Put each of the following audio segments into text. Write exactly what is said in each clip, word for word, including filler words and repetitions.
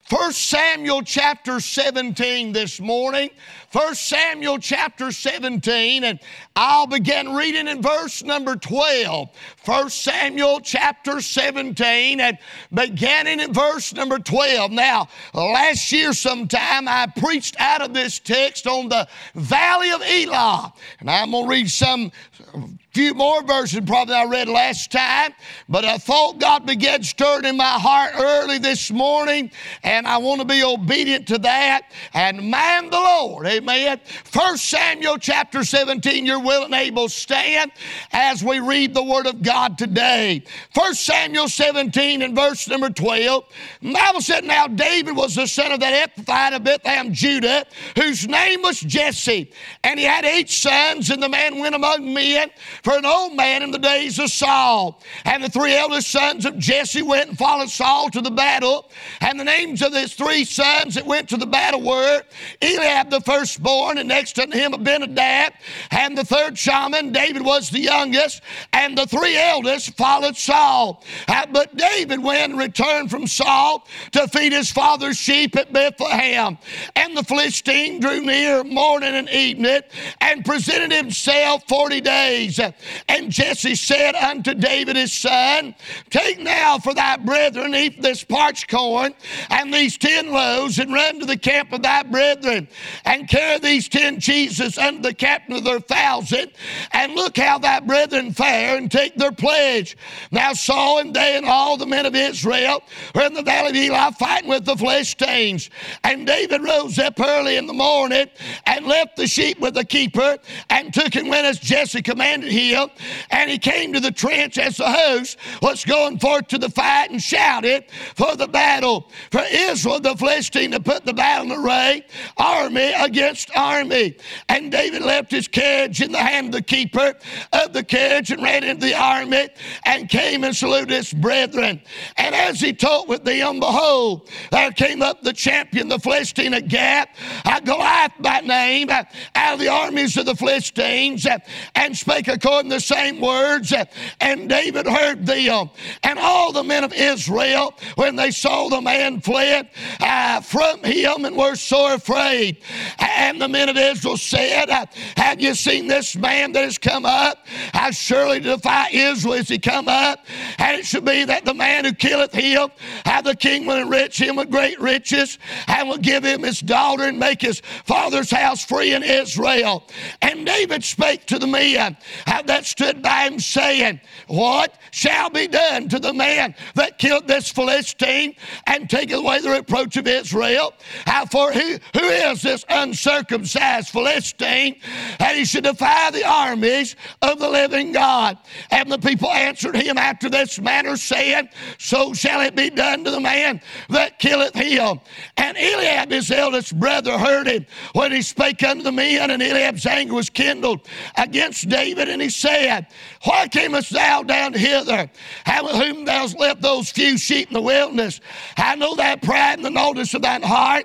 First Samuel chapter seventeen this morning. First Samuel chapter seventeen, and I'll begin reading in verse number twelve. First Samuel chapter seventeen, and beginning in verse number twelve. Now, last year sometime I preached out of this text on the Valley of Elah, and I'm going to read some few more verses probably I read last time, but I thought God began stirring in my heart early this morning, and I want to be obedient to that and mind the Lord. Amen. First Samuel chapter seventeen, you're willing and able, stand as we read the Word of God today. First Samuel seventeen and verse number twelve, the Bible said, now David was the son of that Ephrathite of Bethlehem, Judah, whose name was Jesse, and he had eight sons, and the man went among men for an old man in the days of Saul. And the three eldest sons of Jesse went and followed Saul to the battle. And the names of his three sons that went to the battle were Eliab the firstborn, and next unto him Abinadab, and the third Shaman. David was the youngest, and the three eldest followed Saul. Uh, but David went and returned from Saul to feed his father's sheep at Bethlehem. And the Philistine drew near morning and evening, and presented himself forty days. And Jesse said unto David his son, take now for thy brethren, eat this parched corn, and these ten loaves, and run to the camp of thy brethren, and carry these ten cheeses unto the captain of their thousand, and look how thy brethren fare, and take their pledge. Now Saul and they and all the men of Israel were in the valley of Elah fighting with the Philistines. And David rose up early in the morning, and left the sheep with the keeper, and took and went as Jesse commanded him. And he came to the trench as the host was going forth to the fight, and shouted for the battle. For Israel, the Philistine, to put the battle in array, army against army. And David left his carriage in the hand of the keeper of the carriage, and ran into the army, and came and saluted his brethren. And as he talked with them, behold, there came up the champion, the Philistine of Gath, Goliath by name, out of the armies of the Philistines, and spake according to the same words. And David heard them. And all the men of Israel, when they saw the man, fled uh, from him, and were sore afraid. And the men of Israel said, have you seen this man that has come up? How surely to defy Israel is he come up? And it should be that the man who killeth him, how the king will enrich him with great riches, and will give him his daughter, and make his father's house free in Israel. And David spake to the men that stood by him, saying, what shall be done to the man that killed this Philistine, and taketh away the reproach of Israel? How for who, who is this uncircumcised Philistine, that he should defy the armies of the living God? And the people answered him after this manner, saying, so shall it be done to the man that killeth him. And Eliab his eldest brother heard him when he spake unto the men, and Eliab's anger was kindled against David, and he said, why camest thou down hither? How with whom thou hast left those few sheep in the wilderness? I know thy pride and the naughtiness of thine heart,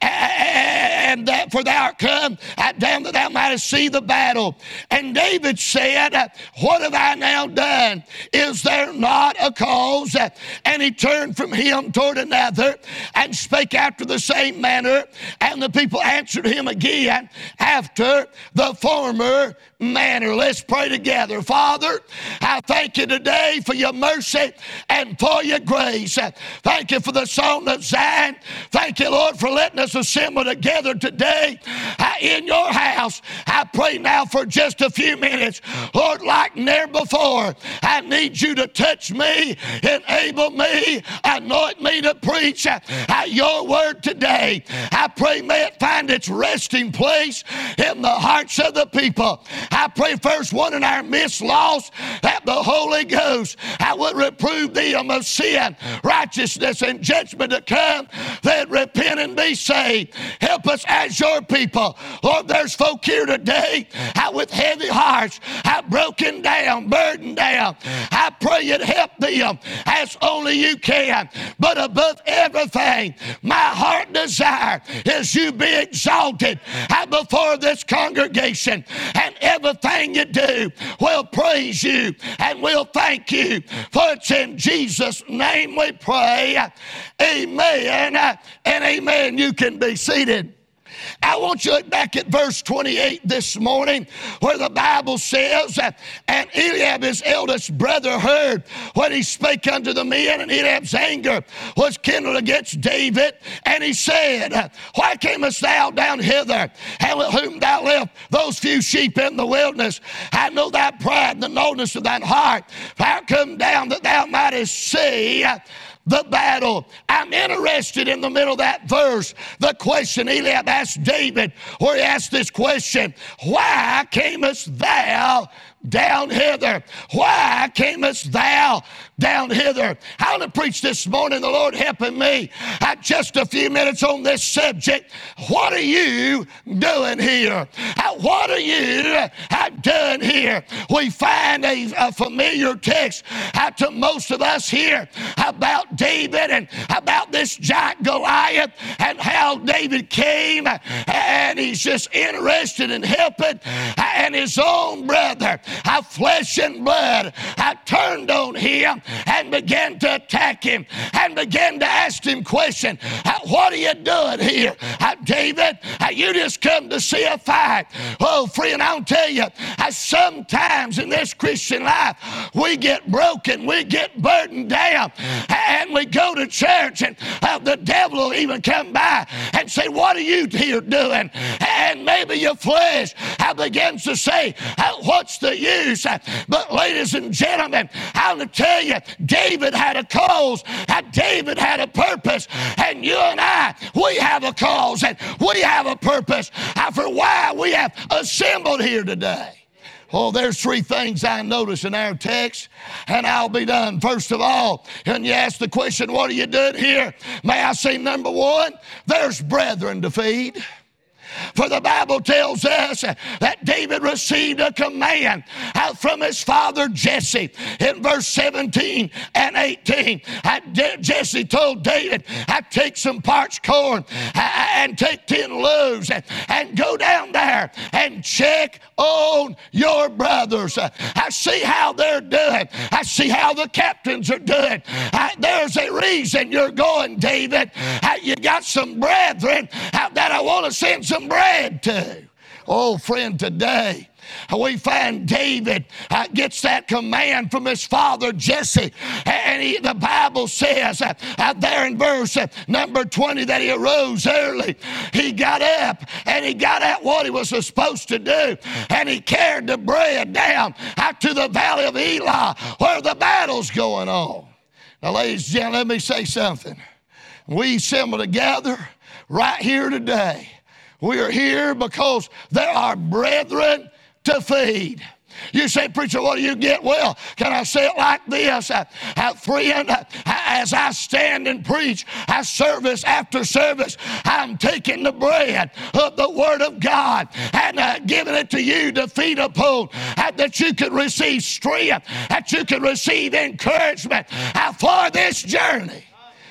and that for thou art come down that thou mightest see the battle. And David said, what have I now done? Is there not a cause? And he turned from him toward another, and spake after the same manner. And the people answered him again after the former manner. Let's pray together. Father, I thank you today for your mercy and for your grace. Thank you for the song of Zion. Thank you, Lord, for letting us assemble together today in your house. I pray now for just a few minutes, Lord, like never before. I need you to touch me, enable me, anoint me to preach your word today. I pray may it find its resting place in the hearts of the people. I pray first one in our midst lost, that the Holy Ghost I would reprove them of sin, righteousness, and judgment to come. They'd repent and be saved. Help us as your people. Lord, there's folk here today out with heavy hearts, out broken down, burdened down. I pray you'd help them as only you can. But above everything, my heart desire is you be exalted out before this congregation, and everything you do will praise you and we'll thank you. For it's in Jesus' name we pray. Amen and amen. You can be seated. I want you to look back at verse twenty-eight this morning, where the Bible says, and Eliab his eldest brother heard when he spake unto the men, and Eliab's anger was kindled against David, and he said, why camest thou down hither, and with whom thou left those few sheep in the wilderness? I know thy pride and the lowness of thine heart. How come down that thou mightest see the battle? I'm interested in the middle of that verse, the question Eliab asked David, where he asked this question, why camest thou down hither? Why camest thou down hither? I want to preach this morning, the Lord helping me, at just a few minutes on this subject. What are you doing here? What are you doing here? We find a, a familiar text to most of us here about David and about this giant Goliath, and how David came and he's just interested in helping, and his own brother, our flesh and blood, I turned on him and began to attack him and began to ask him questions. What are you doing here? David, you just come to see a fight. Oh, friend, I'll tell you, sometimes in this Christian life, we get broken, we get burdened down, and we go to church, and the devil will even come by and say, what are you here doing? And maybe your flesh begins to say, what's the use? But ladies and gentlemen, I want to tell you, David had a cause, and David had a purpose, and you and I, we have a cause, and we have a purpose for why we have assembled here today. Oh, there's three things I notice in our text, and I'll be done. First of all, when you ask the question, what are you doing here? May I say, number one, there's brethren to feed. For the Bible tells us that David received a command from his father Jesse. In verse seventeen and eighteen, Jesse told David, I take some parched corn and take ten loaves and go down there and check on your brothers. I see how they're doing. I see how the captains are doing. There's a reason you're going, David. You got some brethren that I want to send some bread to. Oh, friend, today we find David uh, gets that command from his father Jesse, and he, the Bible says uh, uh, there in verse uh, number twenty that he arose early. He got up and he got at what he was supposed to do, and he carried the bread down out to the valley of Elah where the battle's going on. Now, ladies and gentlemen, let me say something. We assemble together right here today. We are here because there are brethren to feed. You say, preacher, what do you get? Well, can I say it like this? Uh, uh, friend, uh, as I stand and preach, uh, service after service, I'm taking the bread of the Word of God and uh, giving it to you to feed upon, uh, that you can receive strength, that you can receive encouragement uh, for this journey.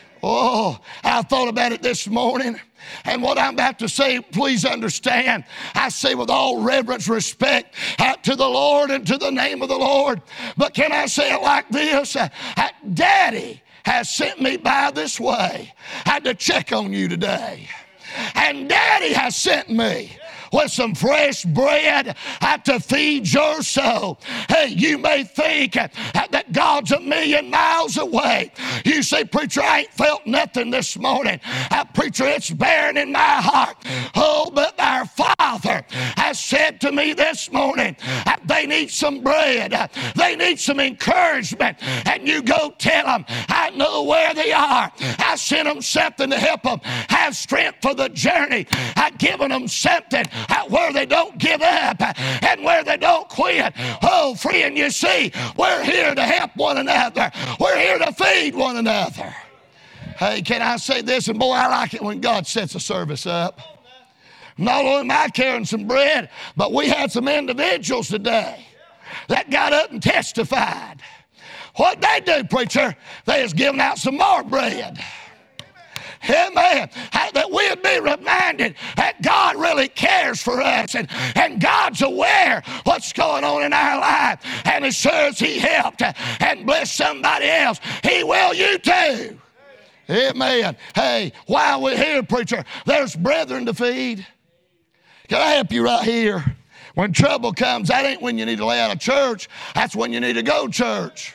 Oh, I thought about it this morning. And what I'm about to say, please understand, I say with all reverence, respect uh, to the Lord and to the name of the Lord. But can I say it like this? Uh, uh, Daddy has sent me by this way. I had to check on you today. And Daddy has sent me with some fresh bread uh, to feed your soul. Hey, you may think uh, that God's a million miles away. You say, preacher, I ain't felt nothing this morning. Uh, preacher, it's barren in my heart. Oh, but our Father has said to me this morning, uh, they need some bread. Uh, they need some encouragement. And you go tell them, I know where they are. I sent them something to help them have strength for the journey. I've given them something where they don't give up and where they don't quit. Oh, friend, you see, we're here to help one another. We're here to feed one another. Hey, can I say this? And boy, I like it when God sets a service up. Not only am I carrying some bread, but we had some individuals today that got up and testified. What they do, preacher, they was giving out some more bread. Amen. That we'd be reminded that God really cares for us, and, and God's aware what's going on in our life. And as sure as He helped and blessed somebody else, He will you too. Amen. Hey, while we're here, preacher, there's brethren to feed. Can I help you right here? When trouble comes, that ain't when you need to lay out of church. That's when you need to go to church.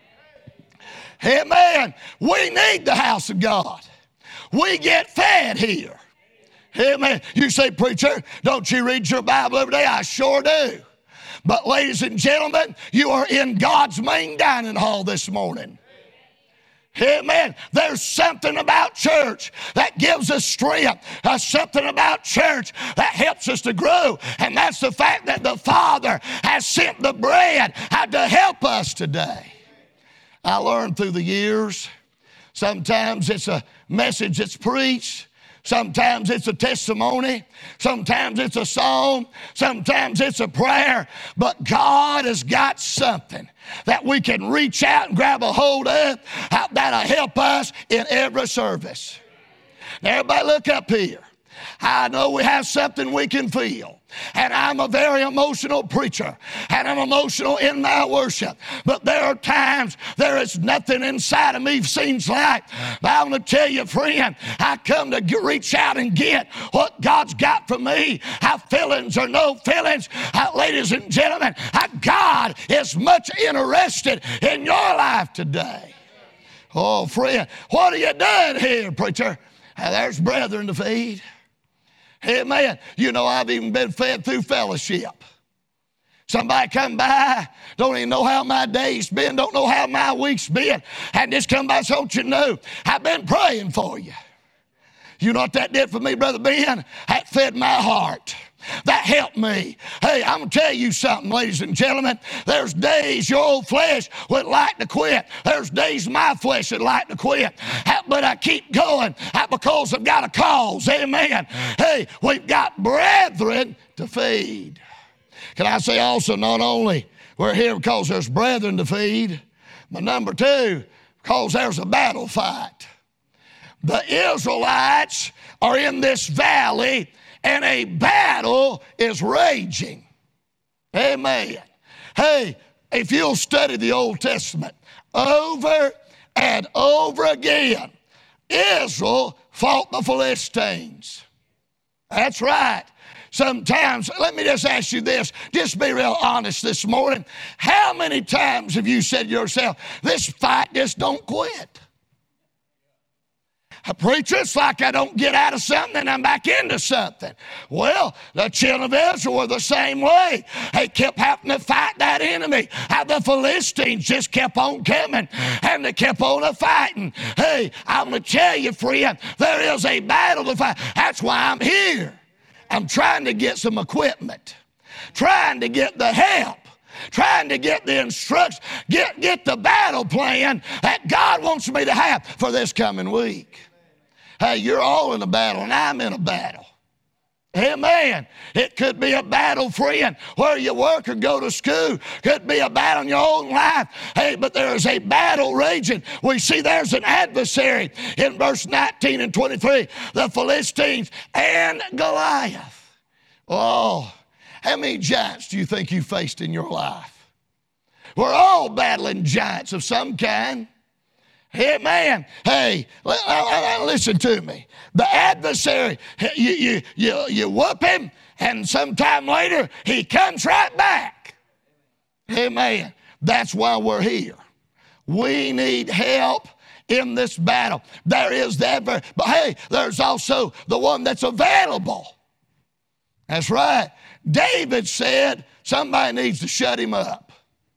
Amen. We need the house of God. We get fed here. Amen. You say, preacher, don't you read your Bible every day? I sure do. But ladies and gentlemen, you are in God's main dining hall this morning. Amen. There's something about church that gives us strength. There's something about church that helps us to grow. And that's the fact that the Father has sent the bread to help us today. I learned through the years, sometimes it's a message that's preached. Sometimes it's a testimony. Sometimes it's a song. Sometimes it's a prayer. But God has got something that we can reach out and grab a hold of that'll help us in every service. Now, everybody look up here. I know we have something we can feel. And I'm a very emotional preacher. And I'm emotional in my worship. But there are times there is nothing inside of me seems like. But I want to tell you, friend, I come to get, reach out and get what God's got for me. Have feelings or no feelings. Uh, ladies and gentlemen, uh, God is much interested in your life today. Oh, friend, what are you doing here, preacher? Uh, there's brethren to feed. Amen. You know, I've even been fed through fellowship. Somebody come by, don't even know how my day's been, don't know how my week's been, and just come by, so don't you know, I've been praying for you. You know what that did for me, Brother Ben? That fed my heart. That helped me. Hey, I'm going to tell you something, ladies and gentlemen. There's days your old flesh would like to quit. There's days my flesh would like to quit. But I keep going because I've got a cause. Amen. Hey, we've got brethren to feed. Can I say also, not only we're here because there's brethren to feed, but number two, because there's a battle fight. The Israelites are in this valley and a battle is raging. Amen. Hey, if you'll study the Old Testament over and over again, Israel fought the Philistines. That's right. Sometimes, let me just ask you this, just be real honest this morning. How many times have you said to yourself, this fight just don't quit? A preacher, it's like I don't get out of something and I'm back into something. Well, the children of Israel were the same way. They kept having to fight that enemy. How the Philistines just kept on coming and they kept on fighting. Hey, I'm going to tell you, friend, there is a battle to fight. That's why I'm here. I'm trying to get some equipment, trying to get the help, trying to get the instructions, get, get the battle plan that God wants me to have for this coming week. Hey, you're all in a battle, and I'm in a battle. Amen. It could be a battle, friend, where you work or go to school. Could be a battle in your own life. Hey, but there is a battle raging. We see there's an adversary in verse nineteen and twenty-three, the Philistines and Goliath. Oh, how many giants do you think you faced in your life? We're all battling giants of some kind. Amen. Hey, listen to me. The adversary, you, you, you, you whoop him, and sometime later, he comes right back. Amen. That's why we're here. We need help in this battle. There is the adversary, but hey, there's also the one that's available. That's right. David said somebody needs to shut him up.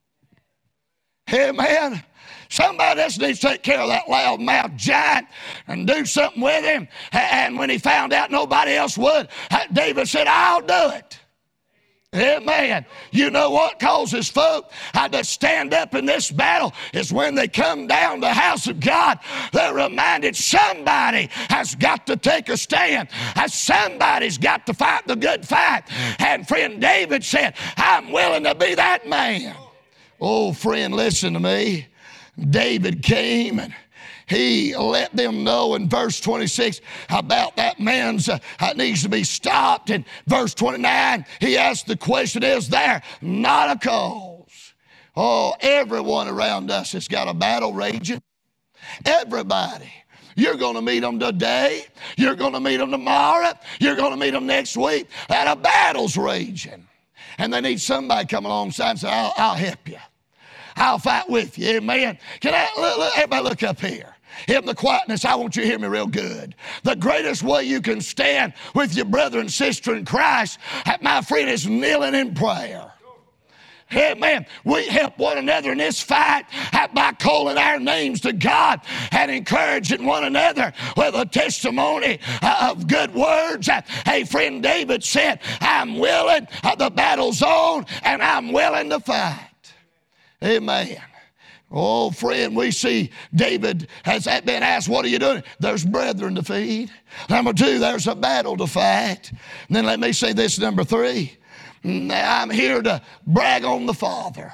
Amen. Somebody else needs to take care of that loudmouth giant and do something with him. And when he found out nobody else would, David said, I'll do it. Amen. You know what causes folk to stand up in this battle is when they come down the house of God, they're reminded somebody has got to take a stand. Somebody's got to fight the good fight. And friend David said, I'm willing to be that man. Oh, friend, listen to me. David came and he let them know in verse twenty-six about that man's uh, needs to be stopped. In verse twenty-nine, he asked the question, is there not a cause? Oh, everyone around us has got a battle raging. Everybody. You're going to meet them today. You're going to meet them tomorrow. You're going to meet them next week. And a battle's raging. And they need somebody come alongside and say, I'll, I'll help you. I'll fight with you. Amen. Can I, look, look, everybody look up here. In the quietness, I want you to hear me real good. The greatest way you can stand with your brother and sister in Christ, my friend, is kneeling in prayer. Amen. We help one another in this fight by calling our names to God and encouraging one another with a testimony of good words. Hey, friend David said, I'm willing, the battle's on, and I'm willing to fight. Amen. Oh, friend, we see David has been asked, what are you doing? There's brethren to feed. Number two, there's a battle to fight. And then let me say this, number three. I'm here to brag on the Father.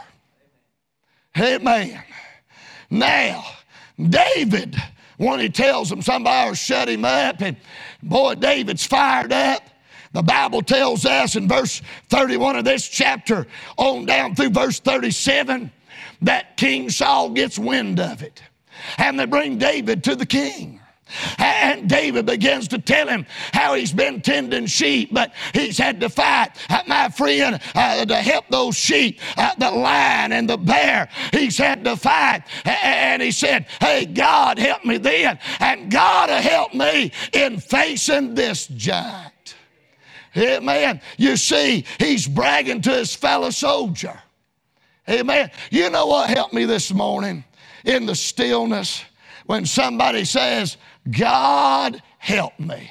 Amen. Now, David, when he tells them somebody will shut him up, and boy, David's fired up. The Bible tells us in verse thirty-one of this chapter on down through verse thirty-seven, that King Saul gets wind of it. And they bring David to the king. And David begins to tell him how he's been tending sheep, but he's had to fight, uh, my friend, uh, to help those sheep, uh, the lion and the bear. He's had to fight. And he said, hey, God, help me then. And God will help me in facing this giant. Amen. You see, he's bragging to his fellow soldier. Amen. You know what helped me this morning in the stillness? When somebody says, God help me.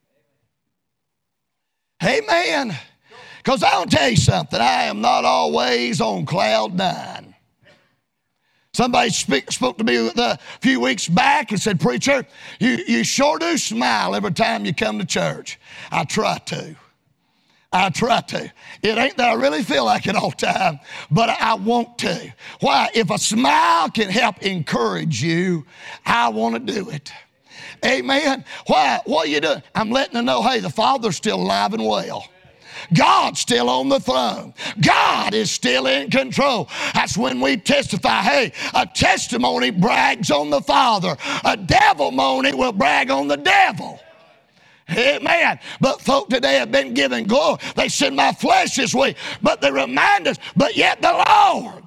Amen. Because I'll tell you something, I am not always on cloud nine. Somebody speak, spoke to me a few weeks back and said, preacher, you, you sure do smile every time you come to church. I try to. I try to. It ain't that I really feel like it all the time, but I want to. Why? If a smile can help encourage you, I want to do it. Amen. Why? What are you doing? I'm letting them know, hey, the Father's still alive and well. God's still on the throne. God is still in control. That's when we testify, hey, a testimony brags on the Father. A devilmony will brag on the devil. Amen. But folk today have been given glory. They said my flesh is weak, but they remind us, but yet the Lord.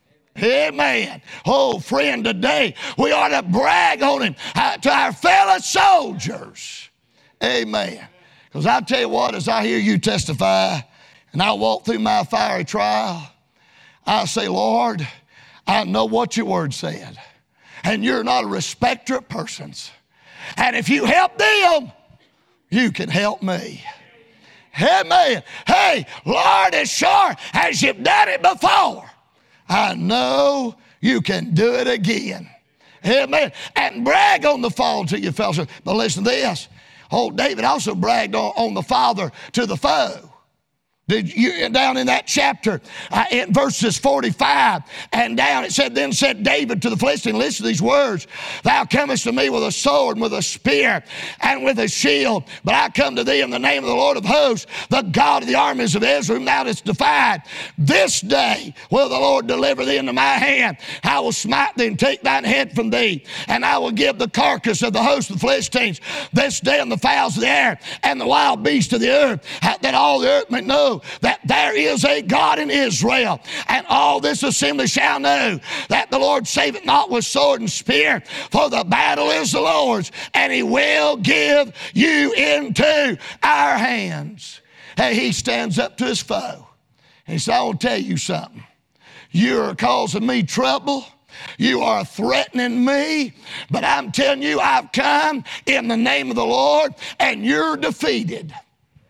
Amen. Oh, friend, today we ought to brag on him uh, to our fellow soldiers. Amen. Because I'll tell you what, as I hear you testify and I walk through my fiery trial, I say, Lord, I know what your word said. And you're not a respecter of persons. And if you help them, you can help me. Amen. Hey, Lord, as sure as you've done it before, I know you can do it again. Amen. And brag on the fall to your fellows. But listen to this. Oh, David also bragged on, on the father to the foe. Did you, down in that chapter, uh, in verses forty-five and down, it said, then said David to the Philistine, listen to these words, thou comest to me with a sword and with a spear and with a shield, but I come to thee in the name of the Lord of hosts, the God of the armies of Israel, whom thou didst defied. This day will the Lord deliver thee into my hand. I will smite thee and take thine head from thee, and I will give the carcass of the host of the Philistines this day and the fowls of the air and the wild beasts of the earth, that all the earth may know that there is a God in Israel, and all this assembly shall know that the Lord saveth not with sword and spear, for the battle is the Lord's, and he will give you into our hands. Hey, he stands up to his foe, and he said, I want to tell you something. You're causing me trouble. You are threatening me, but I'm telling you, I've come in the name of the Lord, and you're defeated.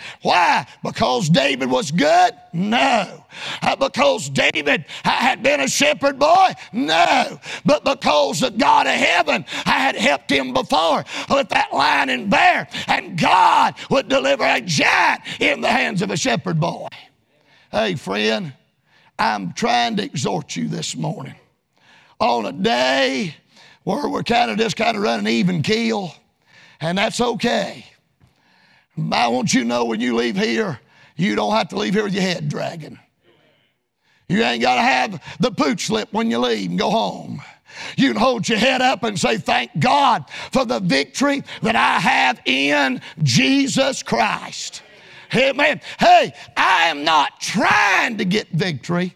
Why? Because David was good? No. Uh, because David had been a shepherd boy? No. But because the God of heaven had helped him before with that lion and bear, and God would deliver a giant in the hands of a shepherd boy. Hey, friend, I'm trying to exhort you this morning on a day where we're kind of just kind of running even keel, and that's okay. I want you to know when you leave here, you don't have to leave here with your head dragging. You ain't got to have the pooch slip when you leave and go home. You can hold your head up and say, thank God for the victory that I have in Jesus Christ. Amen. Hey, I am not trying to get victory.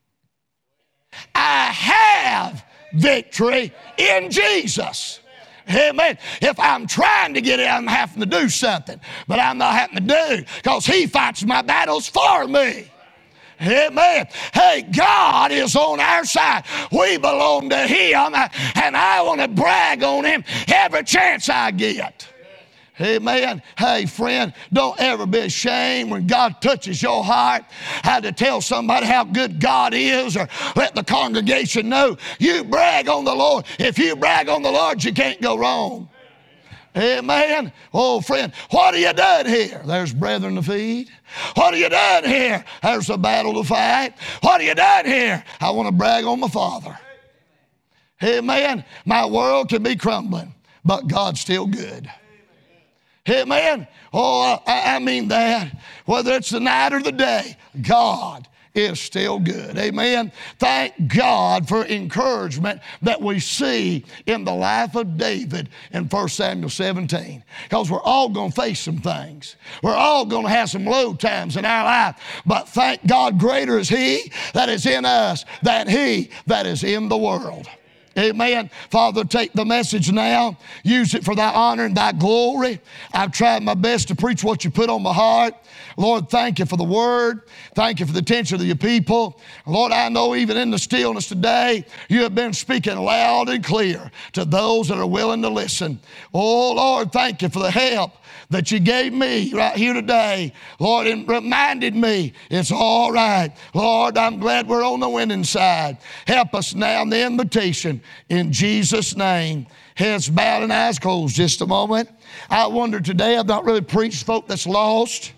I have victory in Jesus. Amen. If I'm trying to get it, I'm having to do something. But I'm not having to do because He fights my battles for me. Amen. Hey, God is on our side. We belong to Him, and I want to brag on Him every chance I get. Amen. Hey, friend, don't ever be ashamed when God touches your heart how to tell somebody how good God is, or let the congregation know. You brag on the Lord. If you brag on the Lord, you can't go wrong. Amen. Oh, friend, what are you doing here? There's brethren to feed. What are you doing here? There's a battle to fight. What are you doing here? I want to brag on my Father. Amen. My world can be crumbling, but God's still good. Amen. Oh, I, I mean that. Whether it's the night or the day, God is still good. Amen. Thank God for encouragement that we see in the life of David in First Samuel seventeen. Because we're all going to face some things. We're all going to have some low times in our life. But thank God, greater is He that is in us than he that is in the world. Amen. Father, take the message now. Use it for thy honor and thy glory. I've tried my best to preach what you put on my heart. Lord, thank you for the word. Thank you for the attention of your people. Lord, I know even in the stillness today, you have been speaking loud and clear to those that are willing to listen. Oh, Lord, thank you for the help that you gave me right here today. Lord, it reminded me it's all right. Lord, I'm glad we're on the winning side. Help us now in the invitation in Jesus' name. Heads bowed and eyes closed just a moment. I wonder today, I've not really preached folk that's lost.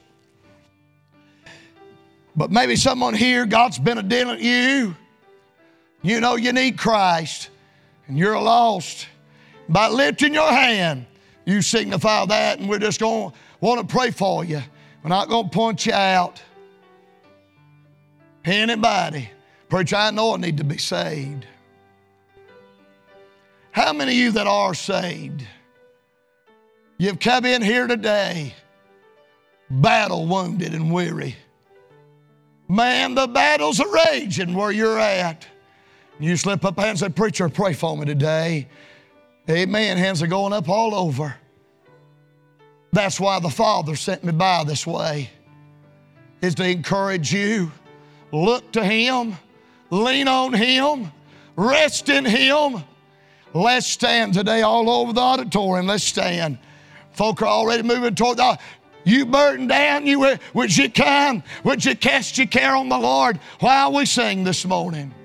But maybe someone here, God's been a dealing with you. You know you need Christ and you're lost. By lifting your hand, you signify that, and we're just going to want to pray for you. We're not going to point you out. Anybody, preacher, I know I need to be saved. How many of you that are saved, you've come in here today battle wounded and weary? Man, the battles are raging where you're at. You slip up and say, preacher, pray for me today. Amen. Hands are going up all over. That's why the Father sent me by this way, is to encourage you. Look to Him. Lean on Him. Rest in Him. Let's stand today all over the auditorium. Let's stand. Folk are already moving toward the... You burdened down, you would you come? Would you cast your care on the Lord while we sing this morning?